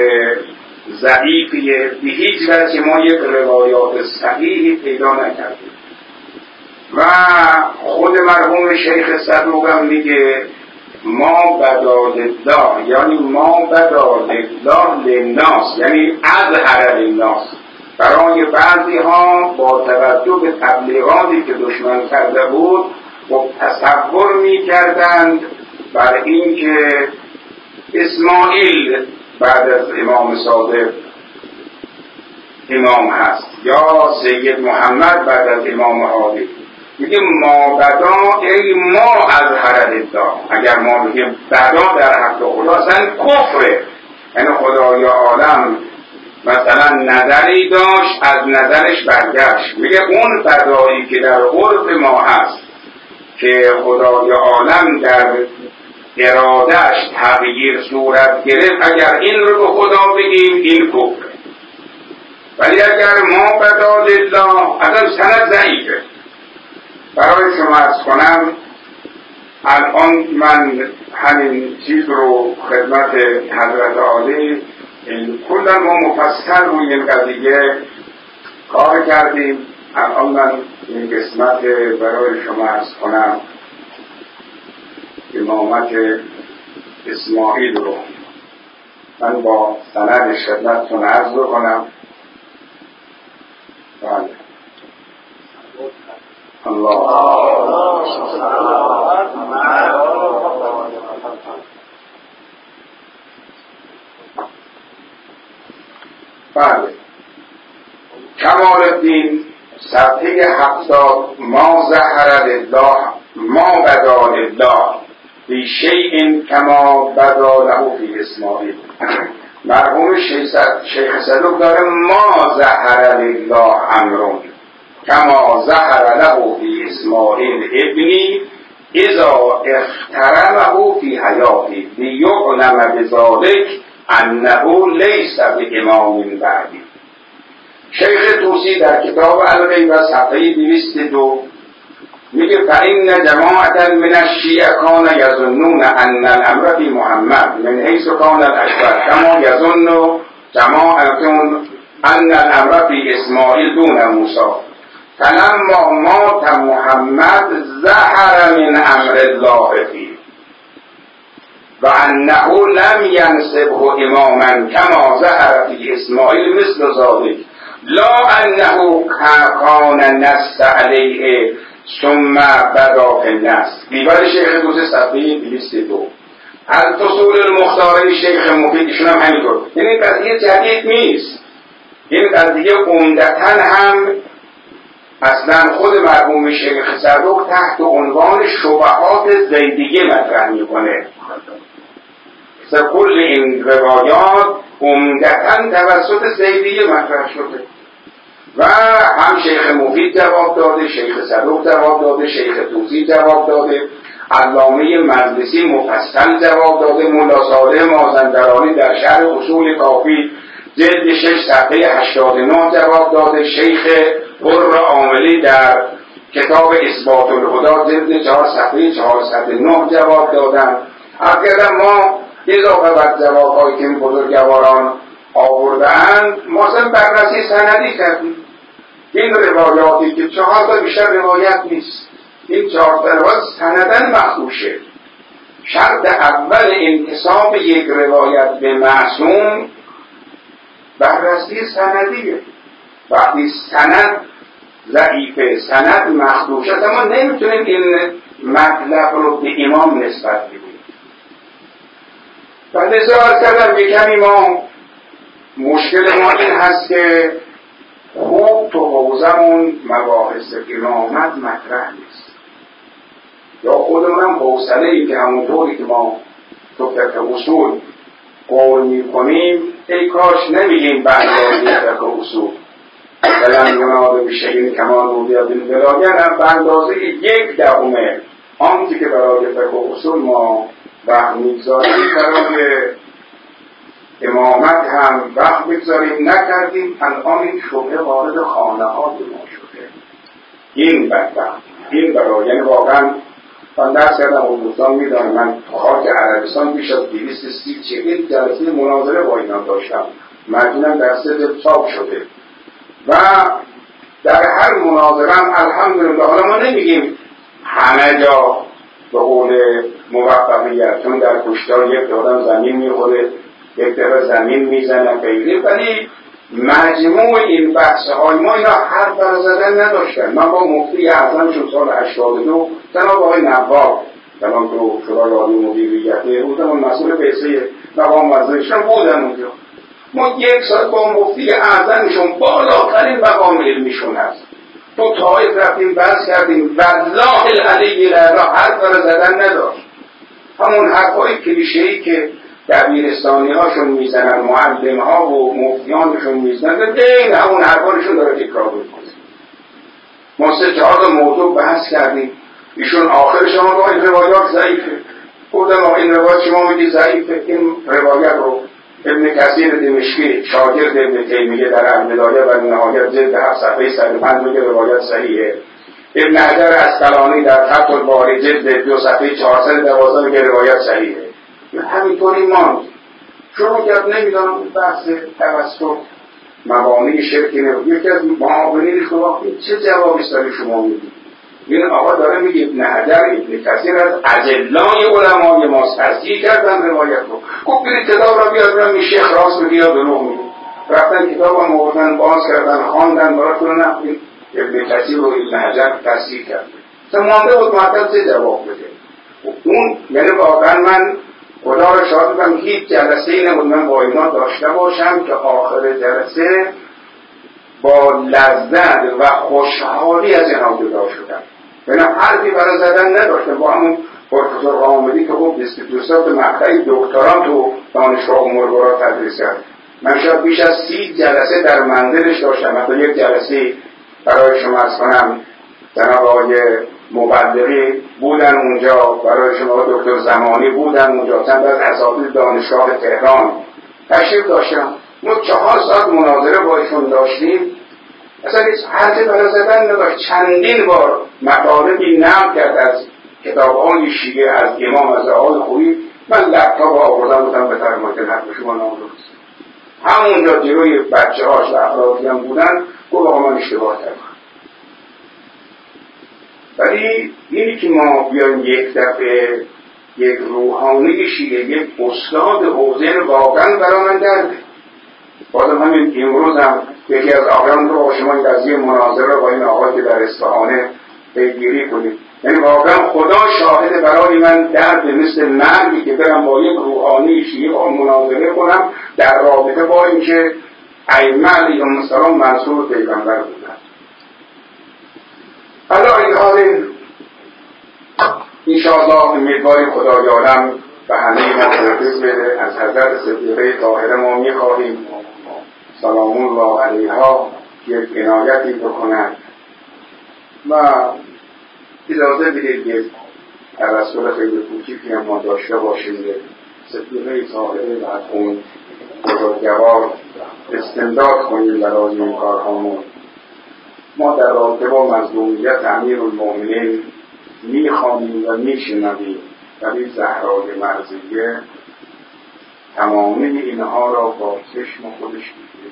ضعیفیه. به هیچ وجه ما یک روایات صحیحی پیدا نکردیم و خود مرحوم شیخ صدوق هم میگه ما بداد الله یعنی ما بداد الله للناس یعنی اظهر للناس. برای بعضی ها با توجه به تبلیغاتی که دشمن کرده بود و تصور میکردند بر این که اسماعیل بعد از امام صادق امام هست یا سید محمد بعد از امام عادل. میگه ما بدا ای ما از حرد الله. اگر ما بگیم بدا در حق خدا اصلا کفره، یعنی خدای عالم مثلا نظری داشت از نظرش برگشت. میگه اون فضایی که در عرف ما هست که خدای عالم در ارادهش تغییر صورت گرفت، اگر این رو به خدا بگیم این کفر. ولی اگر ما بدا لله، اصلا سند ضعیفه. برای شما عرض کنم الان من همین چیز رو خدمت حضرت عالی کلا ما مفصل روی این قضیه کار کردیم. الان من این قسمت برای شما عرض کنم امامت اسماعیل رو من با سندش خدمتتون عرض رو کنم. بله. الله بله. کمال الدین صفحه هفتاد، ما ظهر لله ما بدا لله فی شیء کما بدا له فی اسماعیل. مرحوم شیخ صدوق داره ما ظهر لله امرون کما ظهر له فی اسماعیل ابنی اذا اخترمه فی حیاتی لیعلم بذلک انه لیس بامام بعدی. شیخ طوسی در کتاب الغیبه صفحه دویست و دو میگه فإن جماعة من الشیعة کان یظنون ان الامر فی محمد من حیث کان الاکبر کما یظن جماعة ان الامر فی اسماعیل دون موسی فلما مات محمد ظهر من امر الله فيه و انه لم ینصبه اماما کما ظهر فی اسماعیل مثل ذلك لا انه کان نص علیه ثم بدا فی النص. دیوار شیخ طوسی صفحه دویست و دو. الفصول المختاره شیخ مفید ایشون هم همینطور. این قضیه جدید نیست، این قضیه عمدتاً هم اصلا خود مرحوم شیخ صدوق تحت عنوان شبهات زیدیه مطرح میکنه. کل این روایات عمدتاً توسط زیدیه مطرح شده و هم شیخ مفید جواب داده، شیخ صدوق جواب داده، شیخ طوسی جواب داده، علامه مجلسی مفصل جواب داده، ملا صالح مازندرانی در شرح اصول کافی جلد شش صفحه هشتاد و نه جواب داده، شیخ قر عاملی در کتاب اثبات الهدی جلد چهار صفحه چهارصد و نه جواب دادن. اگر ما اضافه بر جوابهایی که این بزرگواران آورده‌اند ما اصلا بررسی سندی کردیم. این روایاتی که چهار تا بیشتر روایت نیست، این چهار تا روایت سندن مخدوشه. شرط اول انتساب یک روایت به معصوم بررسی سندیه. وقتی سند ضعیفه، سند مخدوشه، اما نمیتونیم این مطلب رو به امام نسبت بدیم. و لذا کردم یک کمی ما مشکل ما این هست که خوب تو حوزمون مباحث امامت مطرح نیست، یا خودمونم حوصله ای که همونطوری که ما تو فقه اصول قول می کنیم ای کاش نمیگیم بندازی فقه اصول بلند یناد بشهین کمان رو بیاد این بلاگن هم بندازه یک دهمه آنچه که برای فقه اصول ما وقت میگذاریم برای امامت هم وقت میگذاریم نکردیم. الان این شبه وارد خانه ها ما شده. این بدبخت این برای یعنی واقعا من درس کردم و دوستان میدانم من خاک عربستان بیش از دویست و سی چهل جلسه مناظره با اینا داشتم، مجموعاً در سه چاپ شده و در هر مناظره هم الحمدلله. حالا ما نمیگیم همه جا به قول موفقیت، چون در کشتار یک دادم زمین میخوره یک دفعه زمین میزنه غیره، ولی مجموع این بحث های ما اینا حرف برا زدن نداشتن. من با مفتی اعظمشون سال هشتاد و دو جناب آقای نواب جناب تو شورای عالی مدیریته بودم و مسئول بعثه مقام وزارتشون بودن اونجا. ما یک سال با مفتی اعظمشون بالاترین مقام علمیشون هست تو طائف رفتیم بحث کردیم، والله العلی الاعلی حرف برا زدن نداشت. همون حرفای کلیشه‌ای که دبیرستانی هاشون میزنن، معلم ها و مفتیانشون میزنن، دین همون حرفانشون داره تکرار میکنه. ما سه چهار تا موضوع بحث کردیم، ایشون آخر شما با این روایات ضعیفه، گفتم آقا این روایات شما میگی ضعیفه، این روایت رو ابن کثیر دمشقی شاگرد ابن تیمیه در البدایه و النهایه جلد هفت صفحه صد و پنج میگه روایت صحیحه. ابن حجر اسقلانی در فتح الباری جلد دو صفحه چهارصد و دوازده میگه روایت صحیحه. همینطوری ماند. شما گفت نمیدونم بحث توسط موانع شرکی نمید. یکی از معاونین خدا چه جوابی داره شما میدید؟ این آقا داره میگه ابن حجر ابن کثیر از اجلای علمای ماست، تصحیح کردن روایت رو. گفت برید کتاب را بیاد برم این شیخ راست میگه یا دروغ میگه. رفتن کتاب هم آوردن باز کردن خواندن براتون نه ابن کثیر رو ابن حجر تصحیح کرد. مثلا مانده بود معطل چه جواب بده. اون یعنی واقعا من خدا را شاهد بودم هیچ جلسه ای نبود من با اینا داشته باشم که آخر جلسه با لذت و خوشحالی از اینا جدا شدم. یعنی حرفی برای زدن نداشتم. با همون پروفسور قامدی که خب بیست و دو سال مقطعی دکتران تو دانشگاه امورگارا تدریس کرد. من شاید بیش از سی جلسه در منزلش داشتم. حتی یک جلسه برای شما از کنم جناب آقای مبلغی بودن اونجا، برای شما دکتر زمانی بودن اونجا، چند از اساتید دانشگاه تهران تشریف داشتم. ما چهار ساعت مناظره با ایشون داشتیم. اصلا هیچ حرفی برای زدن نداشت. چندین بار مطالبی نقل کرد از کتاب‌های شیعه، از امام، از آقای خویی. من لپتاپ آوردم بودم به فرمایید حرف شما نادرست. همونجا جلوی بچه‌هاش و افرادی هم بودن گفت آقا من اشتباه کردم. ولی اینی که ما بیایم یک دفعه یک روحانی شیعه، یک استاد حوزه واقعا برای من درده. بازم همین امروز هم یکی از آقایان رو با شما این قضیه مناظره با این آقای که در اصفهانه پیگیری کنید. یعنی واقعا خدا شاهد برای من درد مثل مرگی که برم با یک روحانی شیعه با مناظره کنم در رابطه با اینکه ائمه علیهم السلام منصور پیغمبر بودن. حالا این حال انشاءالله امیدواری خدایانم به همه ما توفیق بده. از حضرت صدیقه طاهره ما میخواهیم سلام الله علیها یک عنایتی بکنند و اجازه بدید یک توسل خیلی کوچیکی هم ما داشته باشیم. صدیقه طاهره و از اون بزرگوار استمداد کنیم برای این کارهامون. ما در رابطه با مظلومیت امیرالمؤمنین میخوانیم و میشنویم، ولی زهرای مرضیه تمامی اینها را با چشم خودش می‌بینه.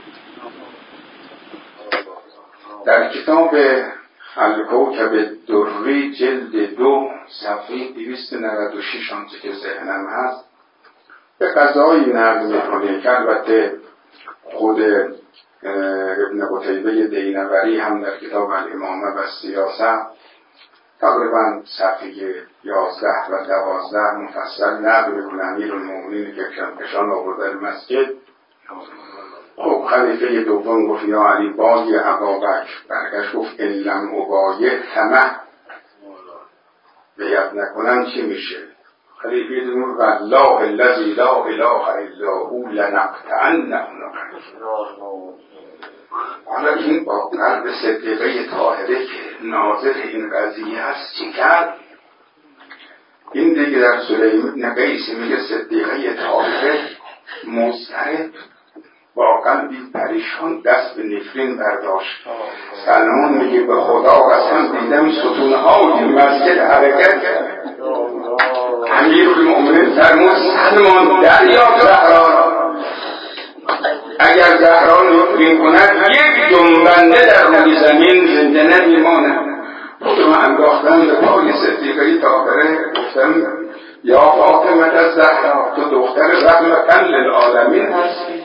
در کتاب الکوکب الدری جلد دو صفحه دویست و نود و شش آنچه که ذهنم هست به قضایی نقل میکنه که البته خود ابن قتیبه دینوری هم در کتاب الامامه و سیاست تقریبا صفحه یازده و دوازده مفصل نقل میکنه امیرالمؤمنین که کشان آورده مسجد. خب خلیفه دوم گفت یا علی بای ابابکر، برگشت گفت ان لم ابایع طمع، بیعت نکنم چی میشه؟ خلیفه دوم والله الذی لا اله الا هو لنقطعنه. حالا این با قلب صدیقه طاهره که ناظر این قضیه هست چی کرد؟ این دیگه در سلیم ابن قیس میگه صدیقه طاهره مضطرب با قلبی پریشان دست به نفرین برداشت. سلمان میگه به خدا قسم دیدم ستونهای مسجد حرکت کرد. امیرالمؤمنین فرمود سلمان دریاب زهرا را، اگر زهرا نفرین کند یک جنبنده در روی زمین زنده نمیماند. خودم انداختم به پای صدیقه طاهره، گفتم یا فاطمه الزهرا، تو دختر رحمة للعالمین هستی.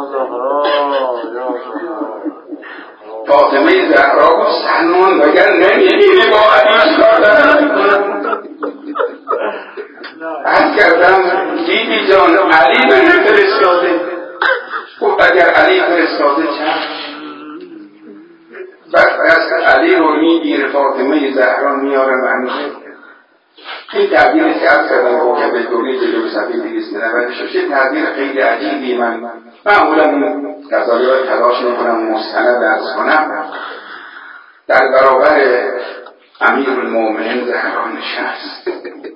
فاطمه زهرا گفت سلمان وگر نمیگیری با علیش کار دارم. عرض کردم دیدی جان علی به نفرستاده. گفت اگر علی فرستاده چند؟ بعد از علی رو میگیره فاطمه زهرا میاره منزل. این تعبیری که از کردم رو که به دوری جلو صفحه دویست و نود و شش تعبیر خیلی عجیبی. من معمولا این غزالی را تلاش میکنم مستند درس کنم. در برابر امیرالمومنین زهرا نشست،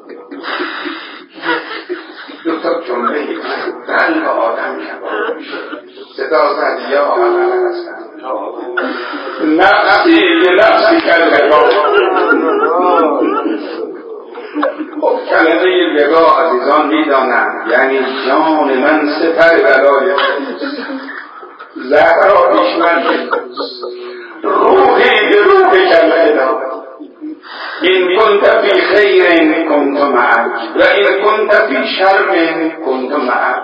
دو تا جمله قلب آدم کباب میشه، صدا زد یا عمل هستن نفسی یه نفسی کلمه خب کلمه ودا عزیزان میدانند یعنی جان من سپر بلای زهرا پیشمن روحی به روح کلمه دارد. این کنت فی خیر کنت معک و این کنت فی شر کنت معک.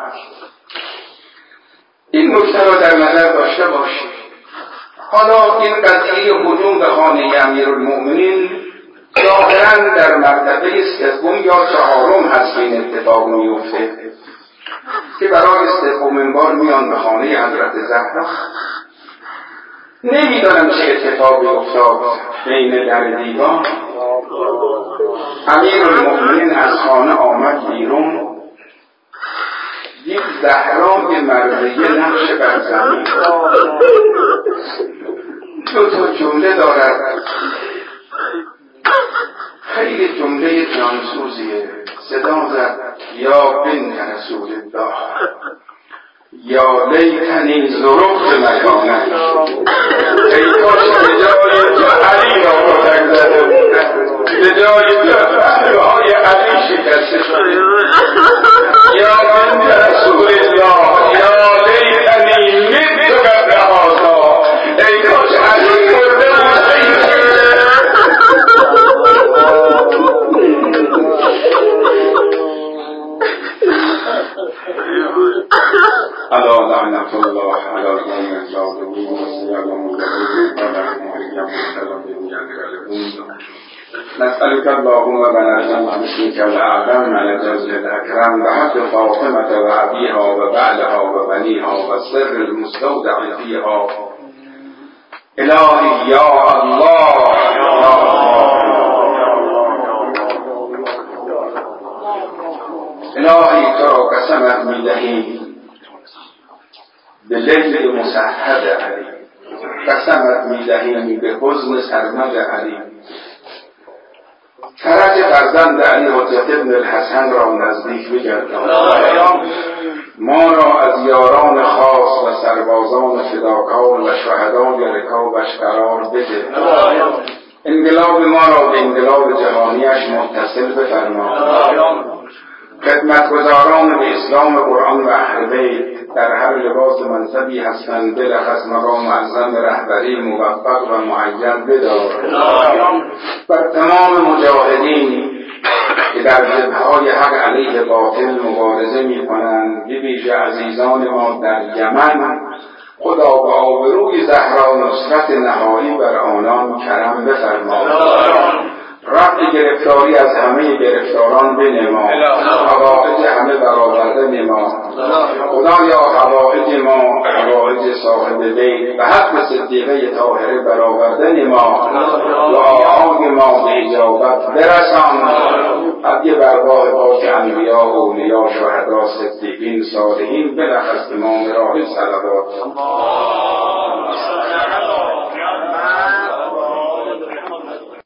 این نکته را در نظر داشته باشید. حالا این قضیه هجوم به خانه امیرالمؤمنین ظاهراً در مرتبه سوم یا چهارم هست که این اتفاق میفته که برای سومین بار میان به خانه حضرت زهرا. نمیدانم چه اتفاقی افتاد بین در دیوان. امیرالمؤمنین از خانه آمد بیرون، دید زهرا یه مرضیه نقش بر زمین. دو تا جمله دارد، خیلی جمله جانسوزیه. صدا زد یا بنت رسول الله یا لیتنی ظروف مکانه. ای کاش به جای تو علی را کتک زده بودن، به جای تو پهلو های علی شکسته شده. یا بنت رسول الله یا لیتنی مت قبل هذا. ای کاش علی مرده بود. الا لعنت الله علی القوم الظالمین و سیاهم الذین ظلموا نسألك اللهم بنعم باسمك الأعظم على جل الأكرم بحق فاطمة وأبيها وبعلها وبنيها والسر المستودع فيها. إلهي يا الله الهی تو را قسمت میدهیم به لیل مسحب علی، قسمت میدهیم به حزن سرمد علی. فرج فرزند علی حجت ابن الحسن را نزدیک بگردان، ما را از یاران خاص و سربازان فداکار و شهدای رکابش قرار بده. انقلاب ما را به انقلاب جهانیش متصل بفرما. خدمتگزاران به اسلام قرآن و اهل بیت در هر لباس منصبی هستند بلخص مقام معظم رهبری موفق و معید بدار. بر تمام مجاهدین که در جبهه‌های حق علیه باطل مبارزه می‌کنند، به ویژه عزیزان ما در یمن، خدا به آبروی زهرا نصرت نهایی بر آنان کرم بفرما. رفع گرفتاری از همه گرفتاران بنما، حوائج همه برآورده نما. خدایا حوائج ما، حوائج صاحب بیت و حق صدیقه طاهره برآورده نما. دعاهای ما به اجابت برسان. هدیه برگاه پاک انبیا، اولیا، شهدا، صدیقین، صالحین، بلخص امام راهی صلوات.